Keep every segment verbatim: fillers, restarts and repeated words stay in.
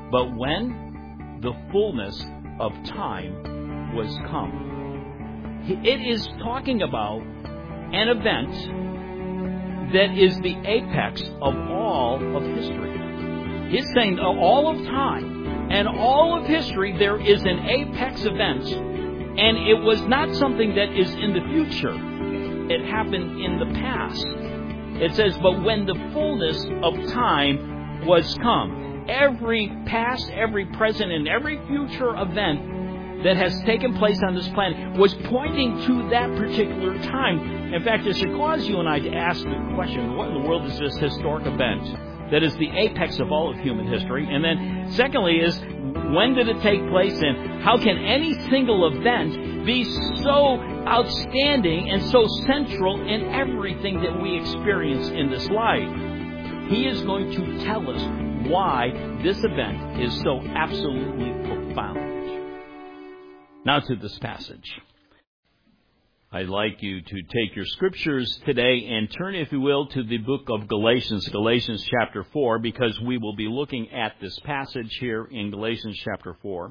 but when the fullness of time was come. It is talking about an event that is the apex of all of history. He's saying all of time and all of history, there is an apex event, and it was not something that is in the future. It happened in the past. It says, but when the fullness of time was come. Every past, every present, and every future event that has taken place on this planet was pointing to that particular time. In fact, it should cause you and I to ask the question, what in the world is this historic event that is the apex of all of human history? And then, secondly, is when did it take place, and how can any single event be so outstanding and so central in everything that we experience in this life? He is going to tell us why this event is so absolutely profound. Now to this passage. I'd like you to take your scriptures today and turn, if you will, to the book of Galatians, Galatians chapter four, because we will be looking at this passage here in Galatians chapter four.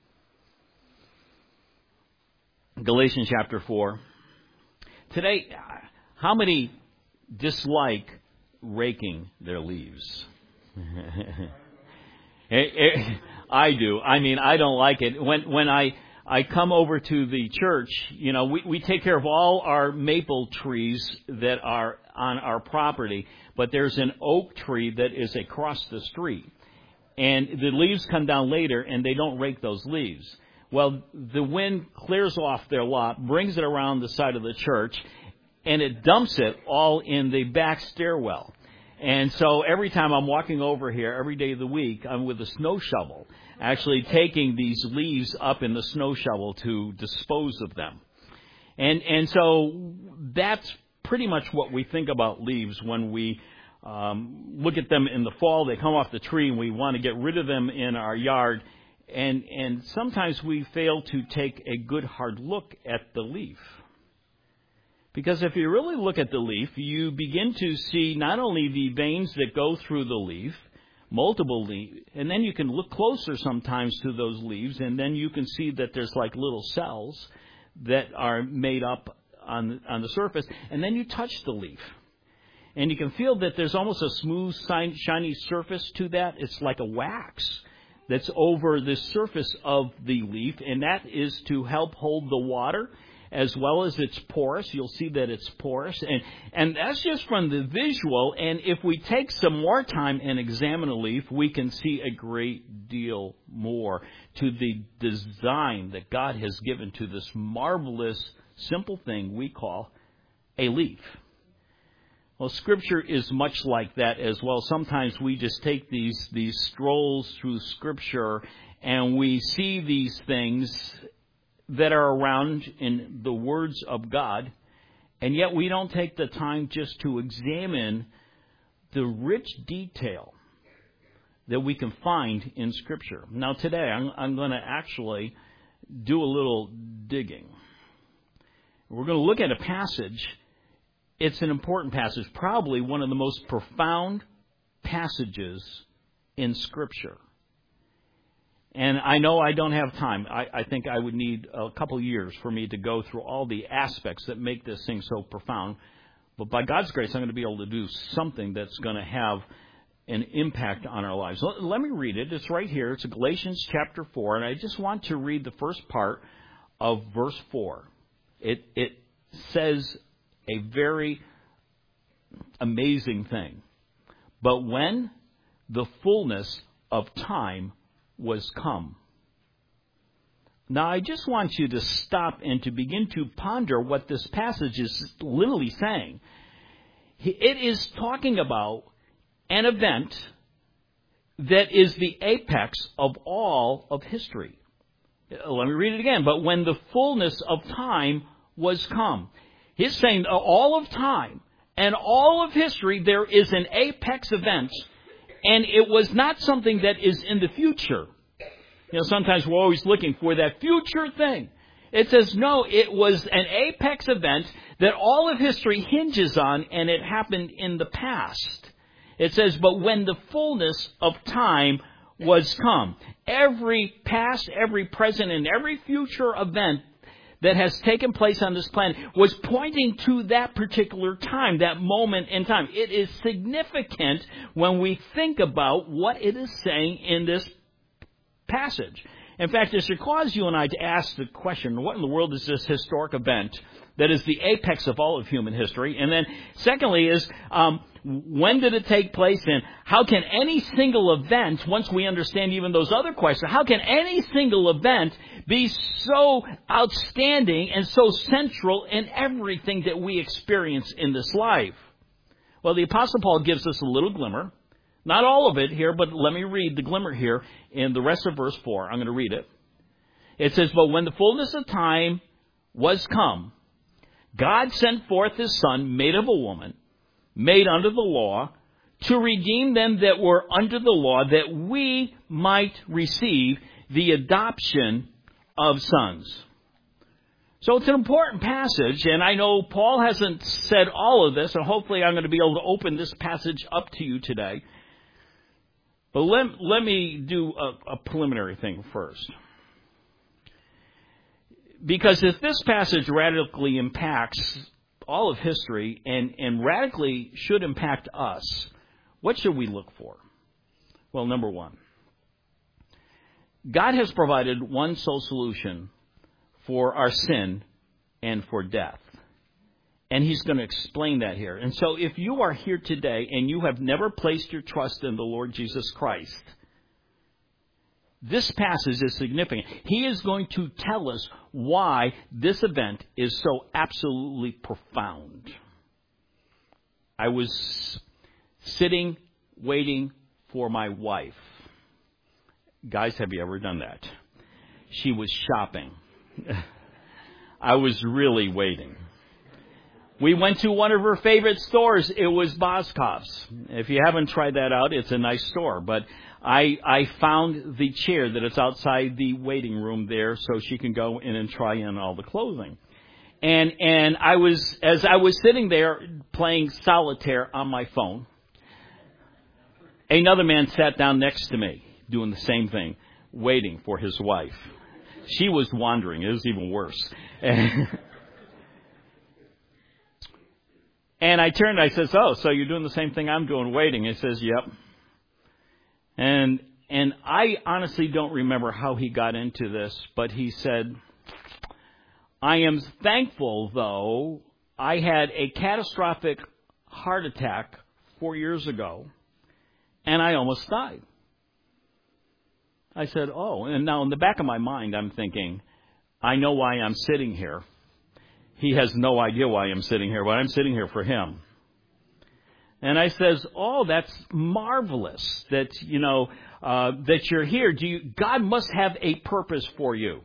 Galatians chapter four. Today, how many dislike raking their leaves? I do. I mean, I don't like it. When when I, I come over to the church, you know, we, we take care of all our maple trees that are on our property, but there's an oak tree that is across the street. And the leaves come down later, and they don't rake those leaves. Well, the wind clears off their lot, brings it around the side of the church, and it dumps it all in the back stairwell. And so every time I'm walking over here, every day of the week, I'm with a snow shovel, actually taking these leaves up in the snow shovel to dispose of them. And and so that's pretty much what we think about leaves when we um, look at them in the fall. They come off the tree, and we want to get rid of them in our yard. And and sometimes we fail to take a good hard look at the leaf. Because if you really look at the leaf, you begin to see not only the veins that go through the leaf, multiple leaves, and then you can look closer sometimes to those leaves, and then you can see that there's like little cells that are made up on on the surface, and then you touch the leaf. And you can feel that there's almost a smooth, shiny surface to that. It's like a wax that's over the surface of the leaf, and that is to help hold the water as well as it's porous. You'll see that it's porous. And, and that's just from the visual. And if we take some more time and examine a leaf, we can see a great deal more to the design that God has given to this marvelous, simple thing we call a leaf. Well, Scripture is much like that as well. Sometimes we just take these these strolls through Scripture and we see these things that are around in the words of God, and yet we don't take the time just to examine the rich detail that we can find in Scripture. Now today I'm, I'm going to actually do a little digging. We're going to look at a passage. It's an important passage, probably one of the most profound passages in Scripture. And I know I don't have time. I, I think I would need a couple years for me to go through all the aspects that make this thing so profound. But by God's grace, I'm going to be able to do something that's going to have an impact on our lives. Let, let me read it. It's right here. It's Galatians chapter four. And I just want to read the first part of verse four. It, it says a very amazing thing. But when the fullness of time was come. Now, I just want you to stop and to begin to ponder what this passage is literally saying. It is talking about an event that is the apex of all of history. Let me read it again. But when the fullness of time was come. He's saying all of time and all of history, there is an apex event. And it was not something that is in the future. You know, sometimes we're always looking for that future thing. It says, no, it was an apex event that all of history hinges on, and it happened in the past. It says, but when the fullness of time was come. Every past, every present, and every future event that has taken place on this planet was pointing to that particular time, that moment in time. It is significant when we think about what it is saying in this passage. In fact, it should cause you and I to ask the question, what in the world is this historic event that is the apex of all of human history? And then secondly is, um, when did it take place, and how can any single event, once we understand even those other questions, how can any single event be so outstanding and so central in everything that we experience in this life? Well, the Apostle Paul gives us a little glimmer. Not all of it here, but let me read the glimmer here in the rest of verse four. I'm going to read it. It says, "But when the fullness of time was come, God sent forth His Son, made of a woman, made under the law, to redeem them that were under the law, that we might receive the adoption of sons." So it's an important passage, and I know Paul hasn't said all of this, and hopefully I'm going to be able to open this passage up to you today. But let, let me do a, a preliminary thing first. Because if this passage radically impacts all of history and, and radically should impact us, what should we look for? Well, number one, God has provided one sole solution for our sin and for death. And He's going to explain that here. And so if you are here today and you have never placed your trust in the Lord Jesus Christ, this passage is significant. He is going to tell us why this event is so absolutely profound. I was sitting, waiting for my wife. Guys, have you ever done that? She was shopping. I was really waiting. We went to one of her favorite stores. It was Boscov's. If you haven't tried that out, it's a nice store. But I, I found the chair that is outside the waiting room there so she can go in and try in all the clothing. And, and I was, as I was sitting there playing solitaire on my phone, another man sat down next to me doing the same thing, waiting for his wife. She was wandering. It was even worse. And I turned, I says, "Oh, so you're doing the same thing I'm doing, waiting." He says, "Yep." And and I honestly don't remember how he got into this, but he said, "I am thankful, though, I had a catastrophic heart attack four years ago, and I almost died." I said, "Oh," and now in the back of my mind, I'm thinking, I know why I'm sitting here. He has no idea why I'm sitting here, but I'm sitting here for him. And I says, "Oh, that's marvelous that, you know, uh, that you're here. Do you, God must have a purpose for you."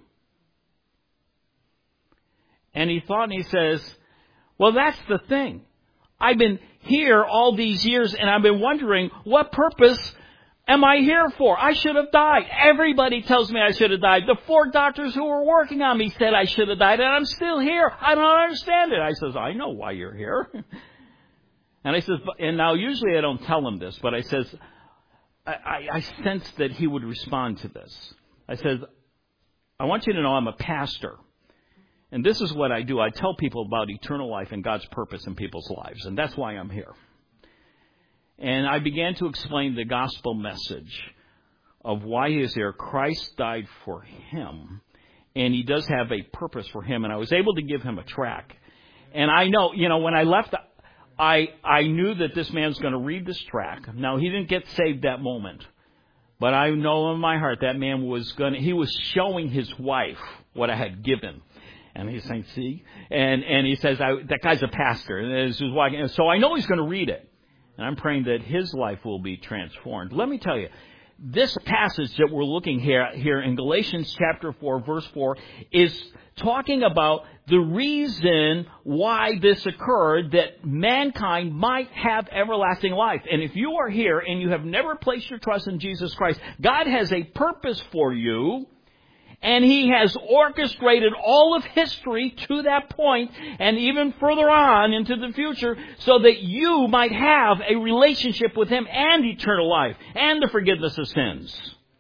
And he thought and he says, "Well, that's the thing. I've been here all these years and I've been wondering, what purpose am I here for? I should have died. Everybody tells me I should have died. The four doctors who were working on me said I should have died, and I'm still here. I don't understand it." I says, "I know why you're here." And I says, and now usually I don't tell him this, but I says, I, I, I sensed that he would respond to this. I says, "I want you to know I'm a pastor. And this is what I do. I tell people about eternal life and God's purpose in people's lives. And that's why I'm here." And I began to explain the gospel message of why he is here. Christ died for him, and he does have a purpose for him. And I was able to give him a track. And I know, you know, when I left, I I knew that this man's going to read this track. Now, he didn't get saved that moment, but I know in my heart that man was going to, he was showing his wife what I had given. And he's saying, "See?" And and he says, I, "That guy's a pastor." And as he was walking, so I know he's going to read it. And I'm praying that his life will be transformed. Let me tell you, this passage that we're looking here, here in Galatians chapter four, verse four, is talking about the reason why this occurred, that mankind might have everlasting life. And if you are here and you have never placed your trust in Jesus Christ, God has a purpose for you. And He has orchestrated all of history to that point and even further on into the future so that you might have a relationship with Him and eternal life and the forgiveness of sins.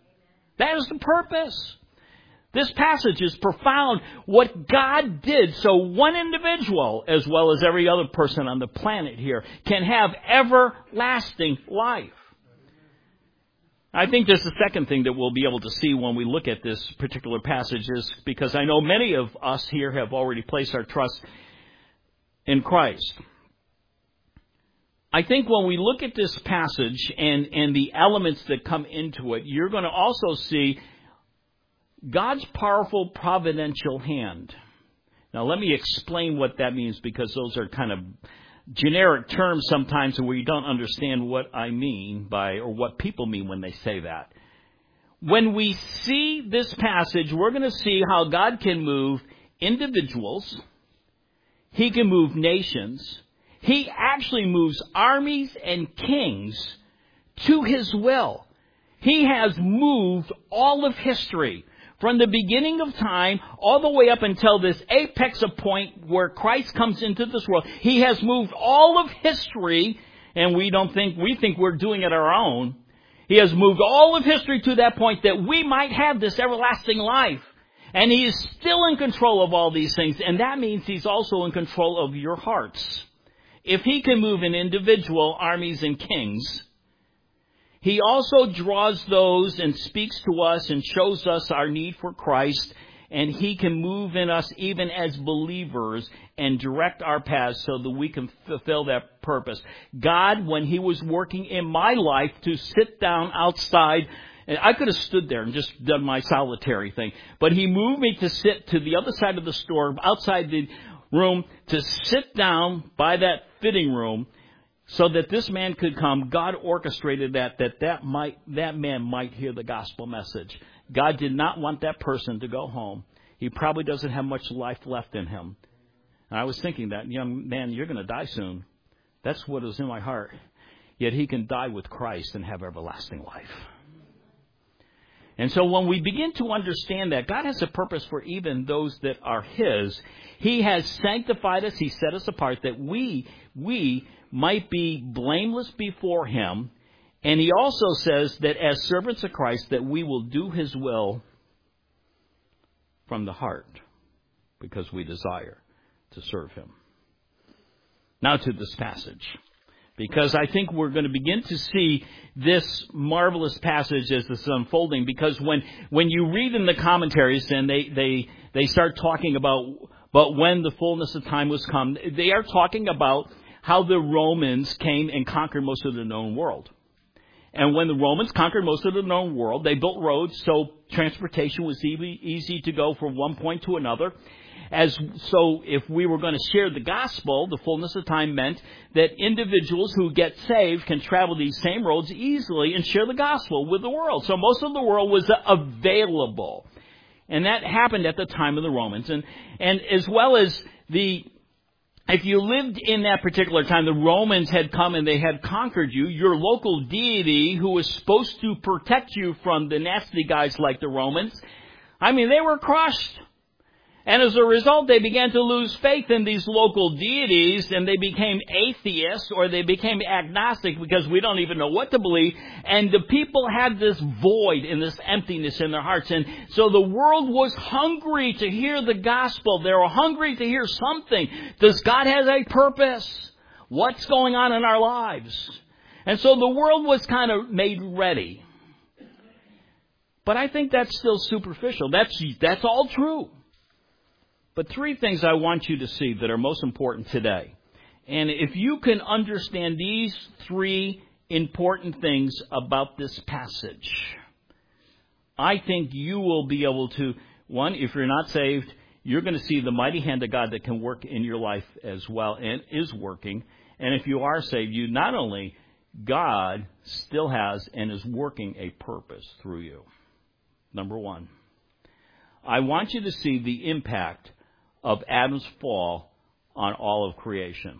That is the purpose. This passage is profound. What God did so one individual, as well as every other person on the planet here, can have everlasting life. I think there's the second thing that we'll be able to see when we look at this particular passage is because I know many of us here have already placed our trust in Christ. I think when we look at this passage and, and the elements that come into it, you're going to also see God's powerful providential hand. Now let me explain what that means because those are kind of generic terms sometimes where you don't understand what I mean by, or what people mean when they say that. When we see this passage, we're going to see how God can move individuals. He can move nations. He actually moves armies and kings to His will. He has moved all of history from the beginning of time all the way up until this apex of point where Christ comes into this world. He has moved all of history, and we don't think, we think we're doing it our own. He has moved all of history to that point that we might have this everlasting life. And He is still in control of all these things, and that means He's also in control of your hearts. If He can move an individual, armies, and kings, He also draws those and speaks to us and shows us our need for Christ, and He can move in us even as believers and direct our paths so that we can fulfill that purpose. God, when He was working in my life to sit down outside, and I could have stood there and just done my solitary thing, but He moved me to sit to the other side of the store, outside the room, to sit down by that fitting room, so that this man could come. God orchestrated that, that that might, that man might hear the gospel message. God did not want that person to go home. He probably doesn't have much life left in him. And I was thinking that, young man, you're going to die soon. That's what was in my heart. Yet he can die with Christ and have everlasting life. And so when we begin to understand that God has a purpose for even those that are His, He has sanctified us. He set us apart that we, we might be blameless before Him. And He also says that as servants of Christ, that we will do His will from the heart because we desire to serve Him. Now to this passage, because I think we're going to begin to see this marvelous passage as this is unfolding, because when, when you read in the commentaries and they, they, they start talking about, but when the fullness of time was come, they are talking about how the Romans came and conquered most of the known world. And when the Romans conquered most of the known world, they built roads so transportation was easy, easy to go from one point to another. As so if we were going to share the gospel, the fullness of time meant that individuals who get saved can travel these same roads easily and share the gospel with the world. So most of the world was available. And that happened at the time of the Romans. And, and as well as the, if you lived in that particular time, the Romans had come and they had conquered you, your local deity who was supposed to protect you from the nasty guys like the Romans, I mean, they were crushed. And as a result, they began to lose faith in these local deities, and they became atheists, or they became agnostic because we don't even know what to believe. And the people had this void and this emptiness in their hearts. And so the world was hungry to hear the gospel. They were hungry to hear something. Does God have a purpose? What's going on in our lives? And so the world was kind of made ready. But I think that's still superficial. That's, that's all true. But three things I want you to see that are most important today. And if you can understand these three important things about this passage, I think you will be able to, one, if you're not saved, you're going to see the mighty hand of God that can work in your life as well and is working. And if you are saved, you not only, God still has and is working a purpose through you. Number one, I want you to see the impact of Adam's fall on all of creation.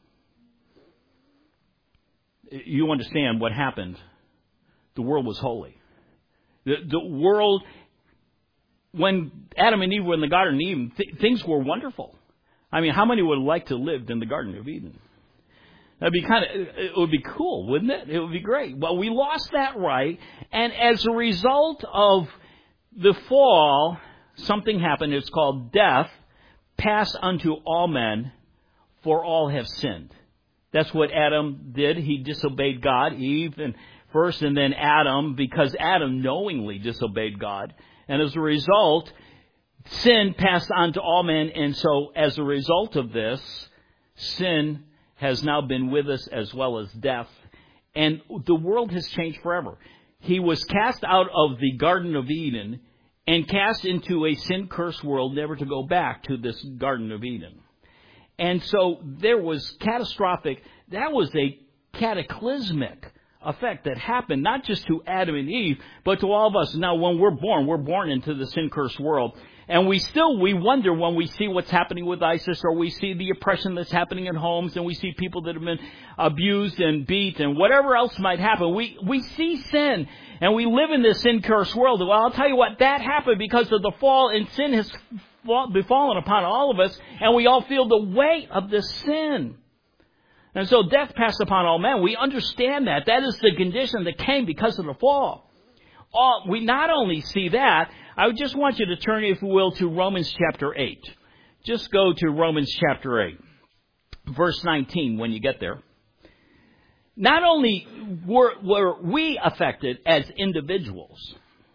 You understand what happened. The world was holy. The, the world, when Adam and Eve were in the Garden of Eden, th- things were wonderful. I mean, how many would like to live in the Garden of Eden? That'd be kind of, it would be cool, wouldn't it? It would be great. Well, we lost that right, and as a result of the fall, something happened. It's called death, passed unto all men, for all have sinned. That's what Adam did. He disobeyed God, Eve and first, and then Adam, because Adam knowingly disobeyed God. And as a result, sin passed on to all men, and so as a result of this, sin has now been with us as well as death. And the world has changed forever. He was cast out of the Garden of Eden and cast into a sin-cursed world, never to go back to this Garden of Eden. And so there was catastrophic, that was a cataclysmic effect that happened not just to Adam and Eve, but to all of us. Now, when we're born, we're born into the sin-cursed world. And we still, we wonder when we see what's happening with ISIS, or we see the oppression that's happening in homes, and we see people that have been abused and beat and whatever else might happen. We, we see sin, and we live in this sin-cursed world. Well, I'll tell you what, that happened because of the fall, and sin has befallen upon all of us, and we all feel the weight of this sin. And so death passed upon all men. We understand that. That is the condition that came because of the fall. All, we not only see that, I just want you to turn, if you will, to Romans chapter eight. Just go to Romans chapter eight, verse nineteen when you get there. Not only were, were we affected as individuals,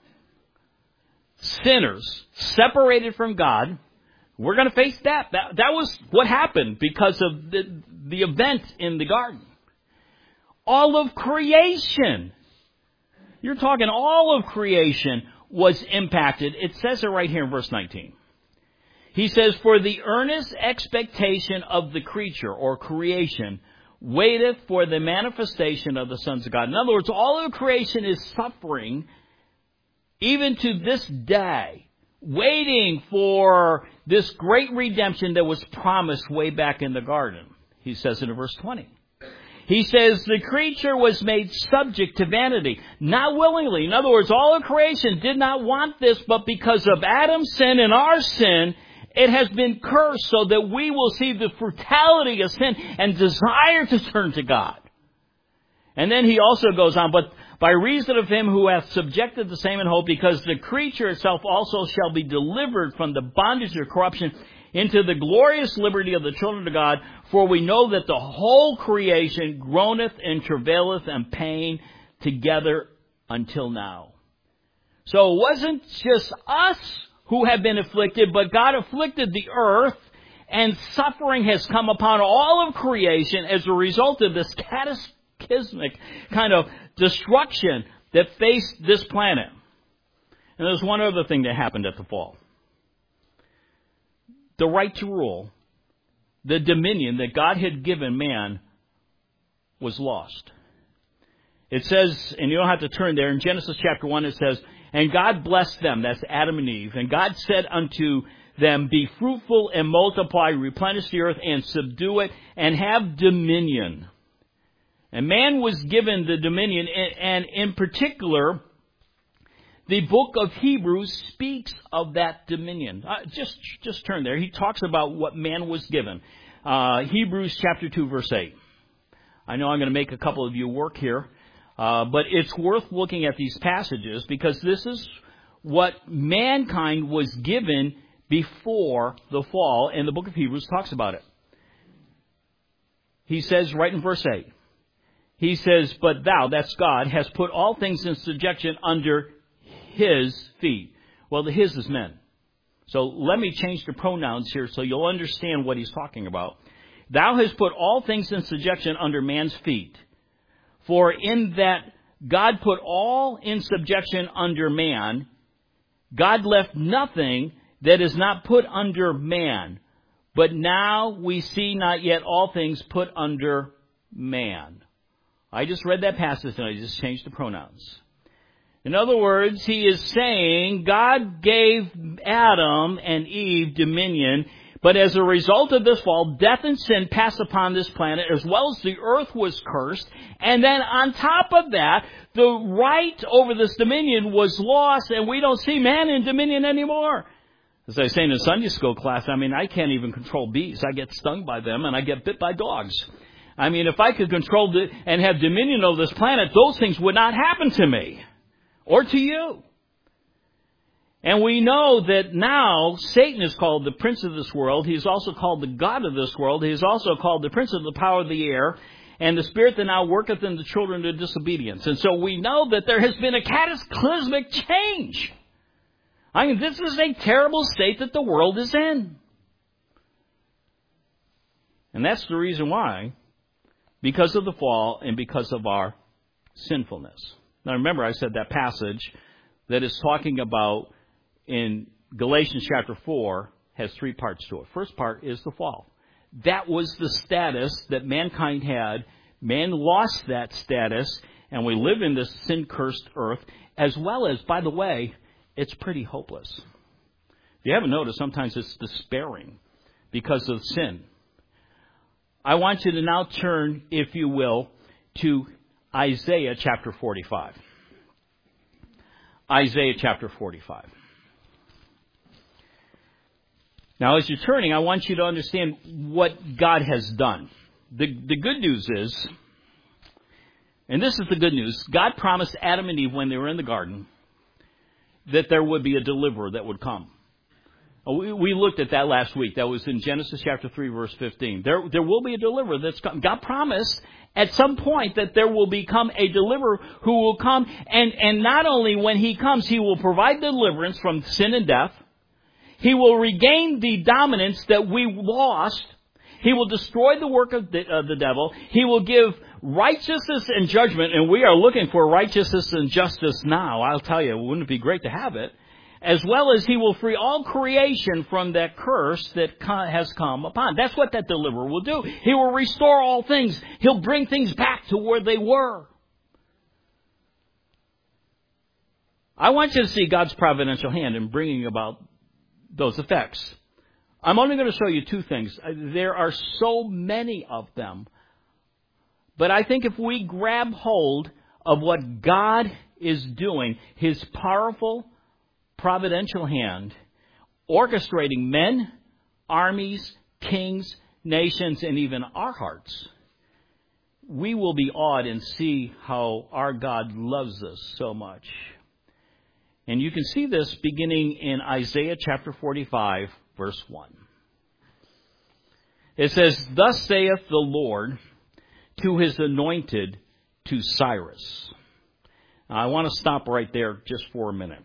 sinners, separated from God, we're going to face that. That, that was what happened because of the, the event in the garden. All of creation, you're talking all of creation was impacted. It says it right here in verse nineteen. He says, for the earnest expectation of the creature or creation waiteth for the manifestation of the sons of God. In other words, all of creation is suffering even to this day, waiting for this great redemption that was promised way back in the garden. He says it in verse twenty. He says the creature was made subject to vanity, not willingly. In other words, all of creation did not want this, but because of Adam's sin and our sin, it has been cursed so that we will see the brutality of sin and desire to turn to God. And then he also goes on, but by reason of him who hath subjected the same in hope, because the creature itself also shall be delivered from the bondage of corruption into the glorious liberty of the children of God. For we know that the whole creation groaneth and travaileth and pain together until now. So it wasn't just us who have been afflicted, but God afflicted the earth, and suffering has come upon all of creation as a result of this cataclysmic kind of destruction that faced this planet. And there's one other thing that happened at the fall. The right to rule, the dominion that God had given man, was lost. It says, and you don't have to turn there, in Genesis chapter one it says, and God blessed them, that's Adam and Eve, and God said unto them, be fruitful and multiply, replenish the earth and subdue it, and have dominion. And man was given the dominion, and in particular, the book of Hebrews speaks of that dominion. Uh, just, just turn there. He talks about what man was given. Uh, Hebrews chapter two, verse eight. I know I'm going to make a couple of you work here, uh, but it's worth looking at these passages because this is what mankind was given before the fall, and the book of Hebrews talks about it. He says right in verse eight, he says, but thou, that's God, has put all things in subjection under his feet. Well, the his is men. So let me change the pronouns here so you'll understand what he's talking about. Thou hast put all things in subjection under man's feet. For in that God put all in subjection under man, God left nothing that is not put under man. But now we see not yet all things put under man. I just read that passage and I just changed the pronouns. In other words, he is saying God gave Adam and Eve dominion, but as a result of this fall, death and sin passed upon this planet, as well as the earth was cursed. And then on top of that, the right over this dominion was lost, and we don't see man in dominion anymore. As I was saying in Sunday school class, I mean, I can't even control bees. I get stung by them, and I get bit by dogs. I mean, if I could control the, and have dominion over this planet, those things would not happen to me or to you. And we know that now Satan is called the prince of this world. He is also called the god of this world. He is also called the prince of the power of the air, and the spirit that now worketh in the children of disobedience. And so we know that there has been a cataclysmic change. I mean, this is a terrible state that the world is in. And that's the reason why, because of the fall and because of our sinfulness. Now remember, I said that passage that is talking about in Galatians chapter four has three parts to it. First part is the fall. That was the status that mankind had. Man lost that status, and we live in this sin-cursed earth, as well as, by the way, it's pretty hopeless. If you haven't noticed, sometimes it's despairing because of sin. I want you to now turn, if you will, to Isaiah chapter forty-five. Isaiah chapter forty-five. Now, as you're turning, I want you to understand what God has done. The, the good news is, and this is the good news, God promised Adam and Eve when they were in the garden that there would be a deliverer that would come. We, we looked at that last week. That was in Genesis chapter three, verse fifteen. There, there will be a deliverer that's come. God promised at some point that there will become a deliverer who will come, and, and not only when he comes, he will provide deliverance from sin and death. He will regain the dominance that we lost. He will destroy the work of the, uh, the devil. He will give righteousness and judgment, and we are looking for righteousness and justice now. I'll tell you, wouldn't it be great to have it? As well as he will free all creation from that curse that has come upon. That's what that deliverer will do. He will restore all things. He'll bring things back to where they were. I want you to see God's providential hand in bringing about those effects. I'm only going to show you two things. There are so many of them. But I think if we grab hold of what God is doing, His powerful, providential hand, orchestrating men, armies, kings, nations, and even our hearts, we will be awed and see how our God loves us so much. And you can see this beginning in Isaiah chapter forty-five, verse one. It says, "Thus saith the Lord to His anointed, to Cyrus." Now, I want to stop right there just for a minute.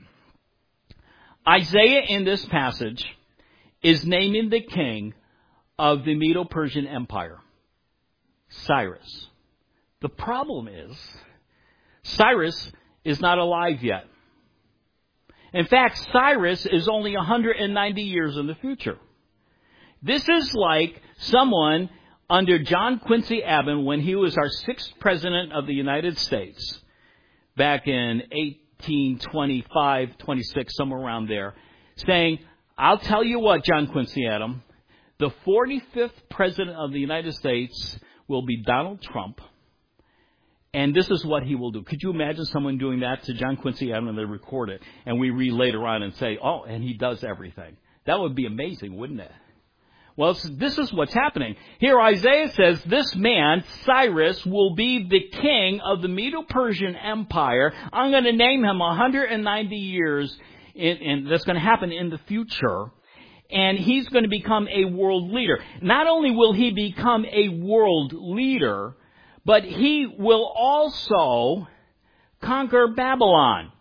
Isaiah in this passage is naming the king of the Medo-Persian Empire, Cyrus. The problem is, Cyrus is not alive yet. In fact, Cyrus is only one hundred ninety years in the future. This is like someone under John Quincy Adams, when he was our sixth president of the United States, back in eighteen twenty-five, twenty-six, somewhere around there, saying, "I'll tell you what, John Quincy Adams, the forty-fifth president of the United States will be Donald Trump, and this is what he will do." Could you imagine someone doing that to John Quincy Adams and they record it, and we read later on and say, "Oh, and he does everything." That would be amazing, wouldn't it? Well, this is what's happening. Here Isaiah says this man, Cyrus, will be the king of the Medo-Persian Empire. I'm going to name him one hundred ninety years, in, and that's going to happen in the future. And he's going to become a world leader. Not only will he become a world leader, but he will also conquer Babylon.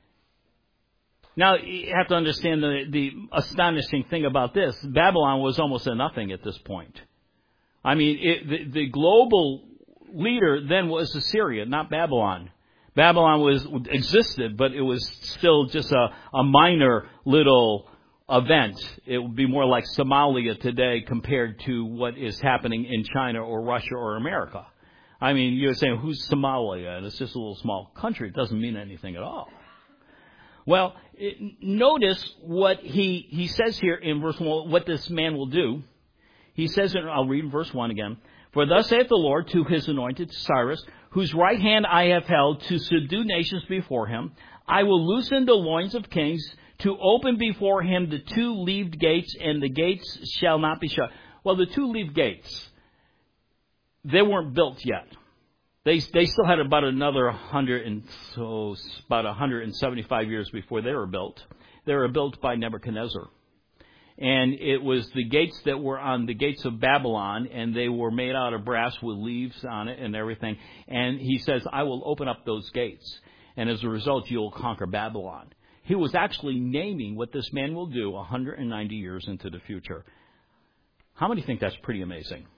Now, you have to understand the, the astonishing thing about this. Babylon was almost a nothing at this point. I mean, it, the, the global leader then was Assyria, not Babylon. Babylon was existed, but it was still just a, a minor little event. It would be more like Somalia today compared to what is happening in China or Russia or America. I mean, you're saying, who's Somalia? And it's just a little small country. It doesn't mean anything at all. Well, it, notice what he, he says here in verse one, what this man will do. He says, and I'll read verse one again, "For thus saith the Lord to His anointed Cyrus, whose right hand I have held to subdue nations before him. I will loosen the loins of kings, to open before him the two-leaved gates, and the gates shall not be shut." Well, the two-leaved gates, they weren't built yet. They they still had about another hundred and so about one hundred seventy-five years before they were built. They were built by Nebuchadnezzar, and it was the gates that were on the gates of Babylon, and they were made out of brass with leaves on it and everything. And he says, "I will open up those gates, and as a result, you will conquer Babylon." He was actually naming what this man will do one hundred ninety years into the future. How many think that's pretty amazing?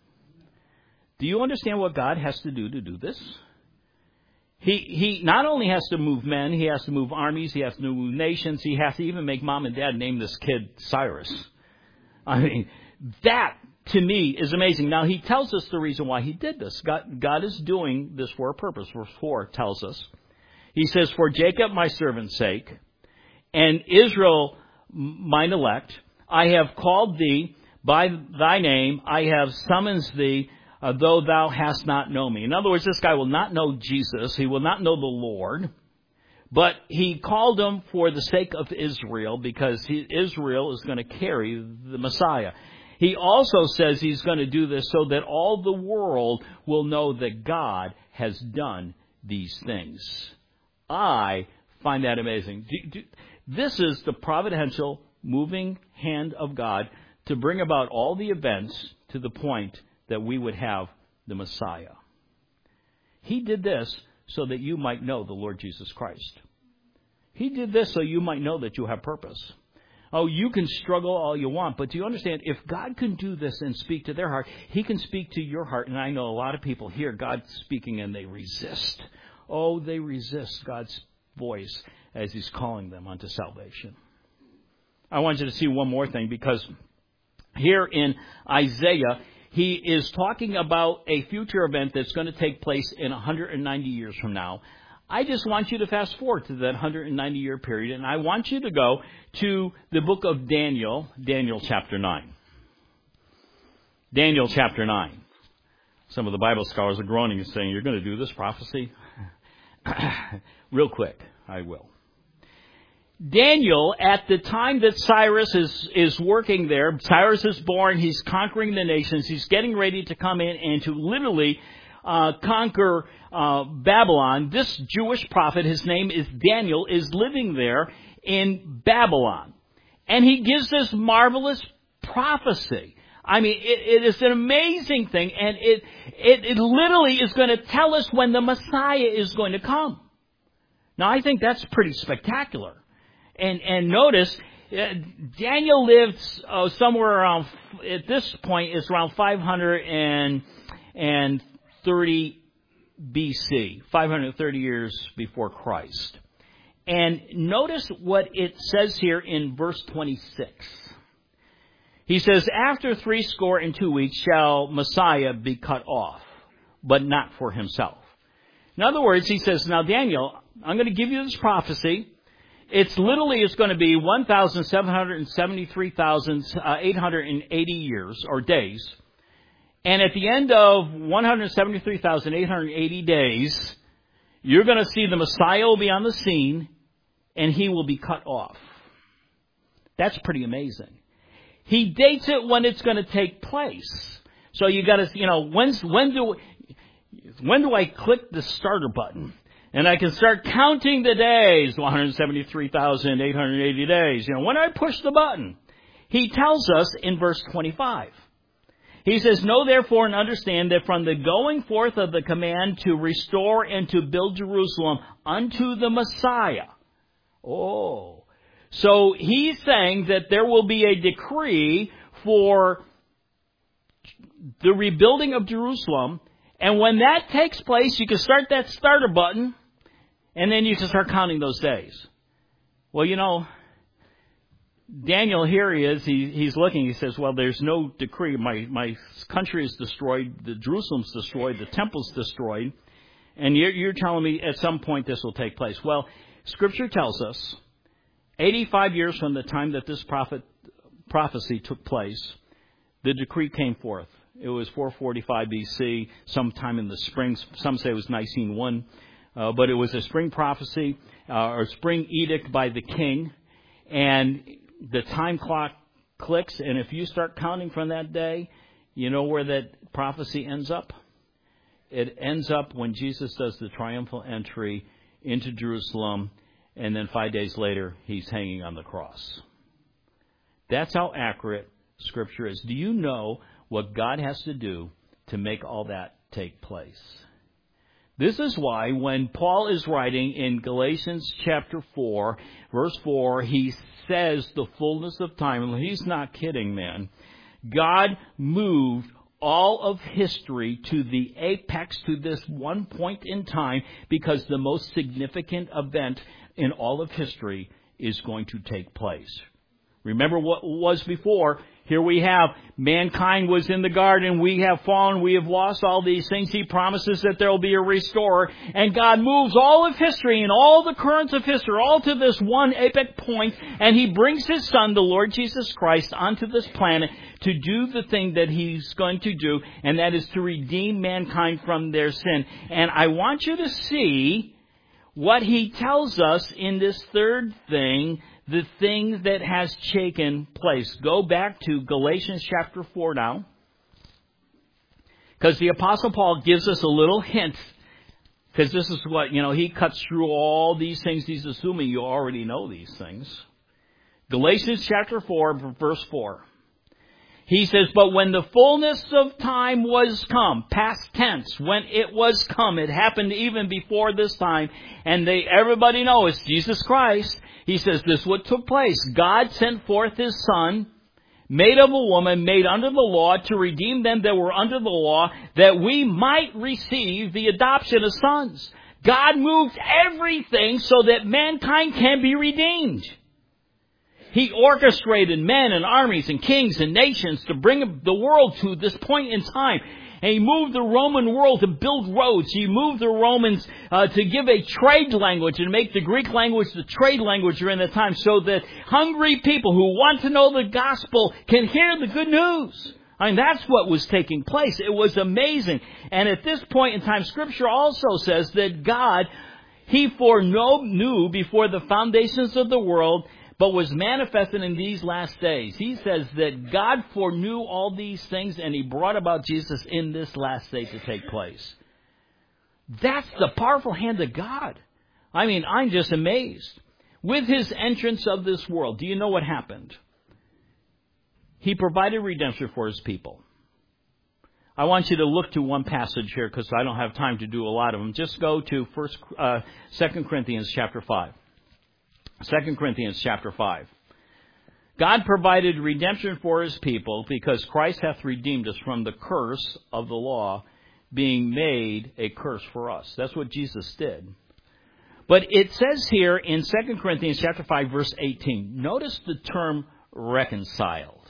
Do you understand what God has to do to do this? He he not only has to move men, he has to move armies, he has to move nations, he has to even make mom and dad name this kid Cyrus. I mean, that to me is amazing. Now, he tells us the reason why he did this. God, God is doing this for a purpose. Verse four tells us. He says, "For Jacob my servant's sake, and Israel mine elect, I have called thee by thy name, I have summoned thee, Uh, though thou hast not known me." In other words, this guy will not know Jesus. He will not know the Lord. But he called him for the sake of Israel, because he, Israel is going to carry the Messiah. He also says he's going to do this so that all the world will know that God has done these things. I find that amazing. Do, do, this is the providential, moving hand of God to bring about all the events to the point that we would have the Messiah. He did this so that you might know the Lord Jesus Christ. He did this so you might know that you have purpose. Oh, you can struggle all you want, but do you understand, if God can do this and speak to their heart, he can speak to your heart. And I know a lot of people hear God speaking and they resist. Oh, they resist God's voice as he's calling them unto salvation. I want you to see one more thing, because here in Isaiah, he is talking about a future event that's going to take place in one hundred ninety years from now. I just want you to fast forward to that one hundred ninety year period, and I want you to go to the book of Daniel, Daniel chapter nine. Daniel chapter nine. Some of the Bible scholars are groaning and saying, "You're going to do this prophecy?" Real quick, I will. Daniel, at the time that Cyrus is, is working there, Cyrus is born, he's conquering the nations, he's getting ready to come in and to literally uh, conquer uh, Babylon. This Jewish prophet, his name is Daniel, is living there in Babylon. And he gives this marvelous prophecy. I mean, it, it is an amazing thing, and it, it, it literally is going to tell us when the Messiah is going to come. Now, I think that's pretty spectacular. And and notice, uh, Daniel lived uh, somewhere around, at this point, it's around five hundred thirty B C, five hundred thirty years before Christ. And notice what it says here in verse twenty-six. He says, "After three score and two weeks shall Messiah be cut off, but not for himself." In other words, he says, "Now, Daniel, I'm going to give you this prophecy. It's literally, it's going to be one thousand seven hundred seventy-three thousand eight hundred eighty years or days. And at the end of one hundred seventy-three thousand eight hundred eighty days, you're going to see the Messiah will be on the scene and he will be cut off." That's pretty amazing. He dates it when it's going to take place. So you got to, you know, when's, when do, when do I click the starter button? And I can start counting the days, one hundred seventy-three thousand eight hundred eighty days. You know, when I push the button, he tells us in verse twenty-five. He says, "Know therefore and understand that from the going forth of the command to restore and to build Jerusalem unto the Messiah." Oh. So he's saying that there will be a decree for the rebuilding of Jerusalem. And when that takes place, you can start that starter button. And then you can start counting those days. Well, you know, Daniel, here he is. He, he's looking. He says, well, there's no decree. My, my country is destroyed. The Jerusalem's destroyed. The temple's destroyed. And you're, you're telling me at some point this will take place. Well, Scripture tells us eighty-five years from the time that this prophet, prophecy took place, the decree came forth. It was four forty-five B C, sometime in the spring. Some say it was Nicene one. Uh, but it was a spring prophecy, uh, or spring edict by the king. And the time clock clicks. And if you start counting from that day, you know where that prophecy ends up? it ends up when Jesus does the triumphal entry into Jerusalem, and then five days later, he's hanging on the cross. That's how accurate Scripture is. Do you know what God has to do to make all that take place? This is why when Paul is writing in Galatians chapter four, verse four, he says the fullness of time, and he's not kidding, man. God moved all of history to the apex, to this one point in time, because the most significant event in all of history is going to take place. Remember what was before. Here we have mankind was in the garden. We have fallen. We have lost all these things. He promises that there will be a restorer. And God moves all of history and all the currents of history all to this one epic point. And He brings His Son, the Lord Jesus Christ, onto this planet to do the thing that He's going to do. And that is to redeem mankind from their sin. And I want you to see what He tells us in this third thing, the thing that has taken place. Go back to Galatians chapter four now. Because the Apostle Paul gives us a little hint. Because this is what, you know, he cuts through all these things. He's assuming you already know these things. Galatians chapter four, verse four. He says, but when the fullness of time was come, past tense, when it was come, it happened even before this time, and they, everybody knows Jesus Christ. He says this is what took place. God sent forth His Son, made of a woman, made under the law, to redeem them that were under the law, that we might receive the adoption of sons. God moved everything so that mankind can be redeemed. He orchestrated men and armies and kings and nations to bring the world to this point in time. And He moved the Roman world to build roads. He moved the Romans uh, to give a trade language and make the Greek language the trade language during that time, so that hungry people who want to know the gospel can hear the good news. I mean, that's what was taking place. It was amazing. And at this point in time, Scripture also says that God, He foreknew before the foundations of the world, but was manifested in these last days. He says that God foreknew all these things, and He brought about Jesus in this last day to take place. That's the powerful hand of God. I mean, I'm just amazed. With His entrance of this world, do you know what happened? He provided redemption for His people. I want you to look to one passage here, because I don't have time to do a lot of them. Just go to First, uh, Second Corinthians chapter five. Second Corinthians chapter five. God provided redemption for His people because Christ hath redeemed us from the curse of the law, being made a curse for us. That's what Jesus did. But it says here in Second Corinthians chapter five, verse eighteen, notice the term reconciled.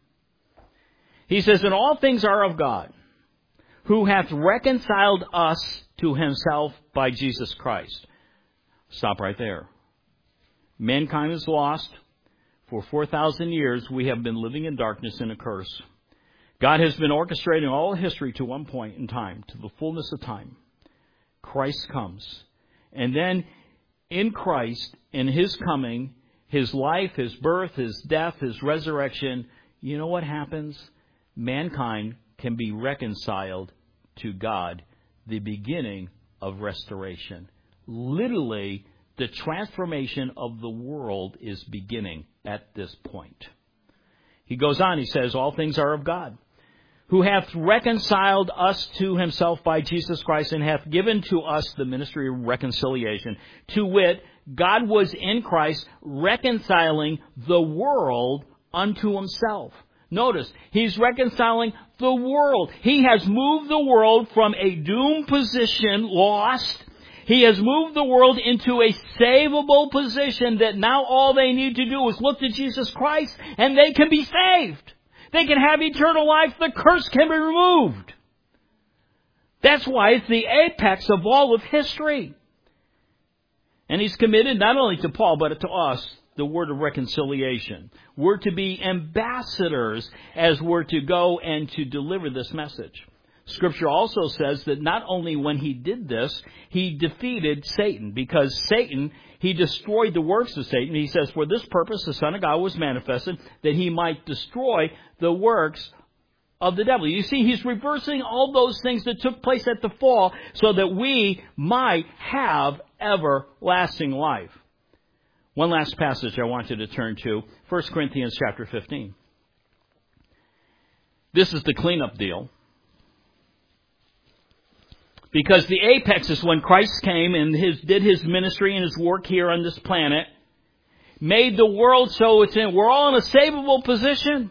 He says, and all things are of God, who hath reconciled us to Himself by Jesus Christ. Stop right there. Mankind is lost. For four thousand years, we have been living in darkness and a curse. God has been orchestrating all history to one point in time, to the fullness of time. Christ comes. And then in Christ, in His coming, His life, His birth, His death, His resurrection, you know what happens? Mankind can be reconciled to God, the beginning of restoration. Literally, the transformation of the world is beginning at this point. He goes on, he says, all things are of God, who hath reconciled us to Himself by Jesus Christ, and hath given to us the ministry of reconciliation. To wit, God was in Christ reconciling the world unto Himself. Notice, He's reconciling the world. He has moved the world from a doomed position, lost. He has moved the world into a savable position that now all they need to do is look to Jesus Christ and they can be saved. They can have eternal life. The curse can be removed. That's why it's the apex of all of history. And He's committed not only to Paul but to us the word of reconciliation. We're to be ambassadors as we're to go and to deliver this message. Scripture also says that not only when He did this, He defeated Satan, because Satan, He destroyed the works of Satan. He says, for this purpose the Son of God was manifested, that He might destroy the works of the devil. You see, he's reversing all those things that took place at the fall so that we might have everlasting life. One last passage I want you to turn to, First Corinthians chapter fifteen. This is the cleanup deal. Because the apex is when Christ came and his, did his ministry and his work here on this planet, made the world so it's in, we're all in a savable position.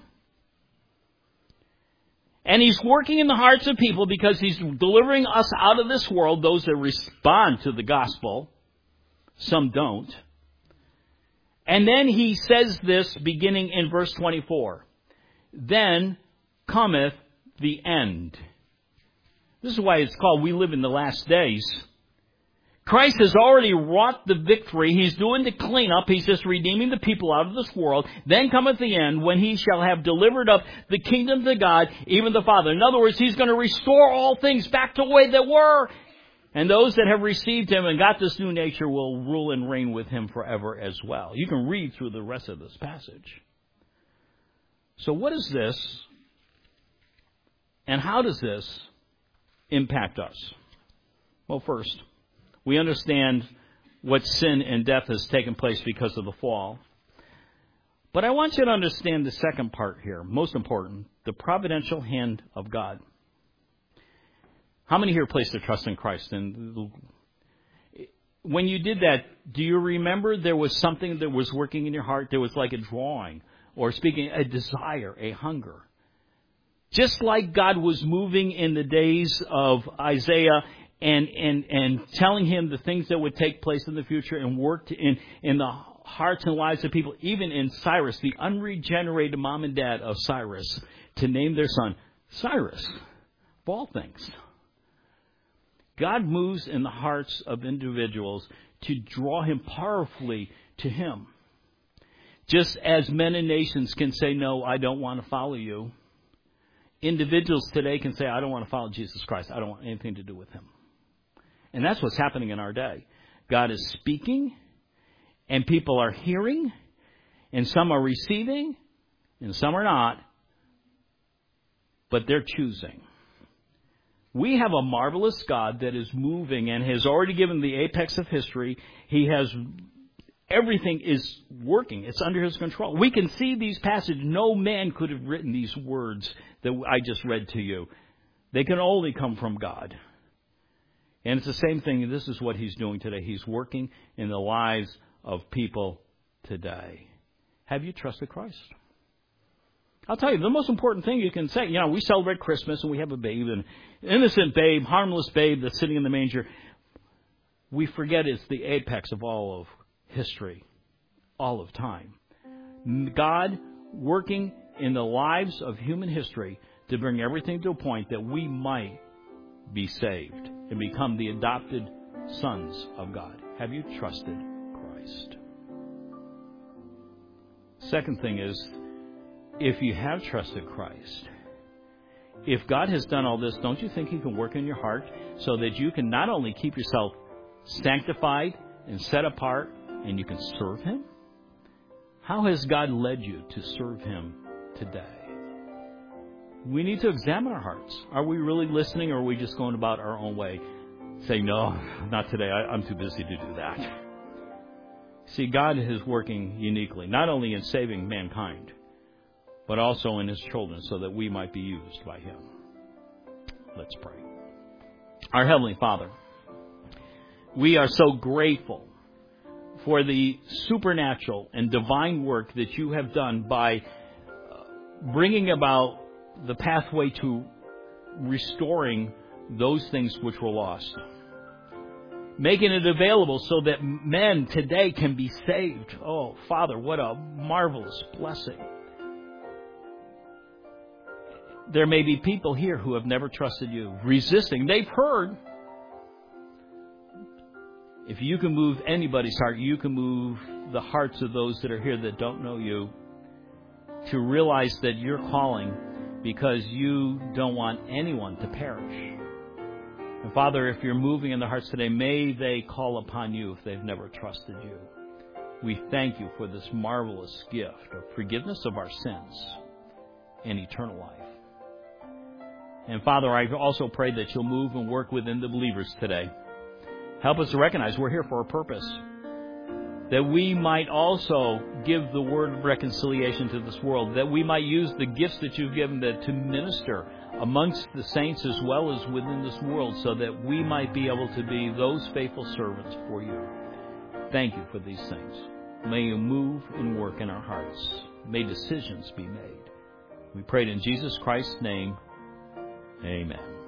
And he's working in the hearts of people because he's delivering us out of this world, those that respond to the gospel. Some don't. And then he says this beginning in verse twenty-four. Then cometh the end. This is why it's called We Live in the Last Days. Christ has already wrought the victory. He's doing the cleanup. He's just redeeming the people out of this world. Then cometh the end, when he shall have delivered up the kingdom to God, even the Father. In other words, he's going to restore all things back to the way they were. And those that have received him and got this new nature will rule and reign with him forever as well. You can read through the rest of this passage. So what is this? And how does this impact us? Well, first, we understand what sin and death has taken place because of the fall. But I want you to understand the second part here, most important, the providential hand of God. How many here placed their trust in Christ? And when you did that, do you remember there was something that was working in your heart? There was like a drawing, or speaking, a desire, a hunger. Just like God was moving in the days of Isaiah and, and, and telling him the things that would take place in the future and worked in, in the hearts and lives of people, even in Cyrus, the unregenerated mom and dad of Cyrus, to name their son Cyrus, of all things. God moves in the hearts of individuals to draw him powerfully to him. Just as men and nations can say, no, I don't want to follow you. Individuals today can say, I don't want to follow Jesus Christ. I don't want anything to do with him. And that's what's happening in our day. God is speaking, and people are hearing, and some are receiving, and some are not, but they're choosing. We have a marvelous God that is moving and has already given the apex of history. He has, everything is working. It's under his control. We can see these passages. No man could have written these words that I just read to you. They can only come from God. And it's the same thing. This is what he's doing today. He's working in the lives of people today. Have you trusted Christ? I'll tell you, the most important thing you can say, you know, we celebrate Christmas and we have a babe, an innocent babe, harmless babe that's sitting in the manger. We forget it's the apex of all of history, all of time. God working in the lives of human history to bring everything to a point that we might be saved and become the adopted sons of God. Have you trusted Christ? Second thing is, if you have trusted Christ, if God has done all this, don't you think he can work in your heart so that you can not only keep yourself sanctified and set apart, and you can serve him? How has God led you to serve him today? We need to examine our hearts. Are we really listening, or are we just going about our own way, saying, no, not today, I, I'm too busy to do that? See, God is working uniquely, not only in saving mankind, but also in his children, so that we might be used by him. Let's pray. Our Heavenly Father, we are so grateful for the supernatural and divine work that you have done by bringing about the pathway to restoring those things which were lost. Making it available so that men today can be saved. Oh, Father, what a marvelous blessing. There may be people here who have never trusted you, resisting. They've heard. If you can move anybody's heart, you can move the hearts of those that are here that don't know you to realize that you're calling because you don't want anyone to perish. And Father, if you're moving in the hearts today, may they call upon you if they've never trusted you. We thank you for this marvelous gift of forgiveness of our sins and eternal life. And Father, I also pray that you'll move and work within the believers today. Help us to recognize we're here for a purpose, that we might also give the word of reconciliation to this world, that we might use the gifts that you've given that to minister amongst the saints as well as within this world, so that we might be able to be those faithful servants for you. Thank you for these things. May you move and work in our hearts. May decisions be made. We pray it in Jesus Christ's name. Amen.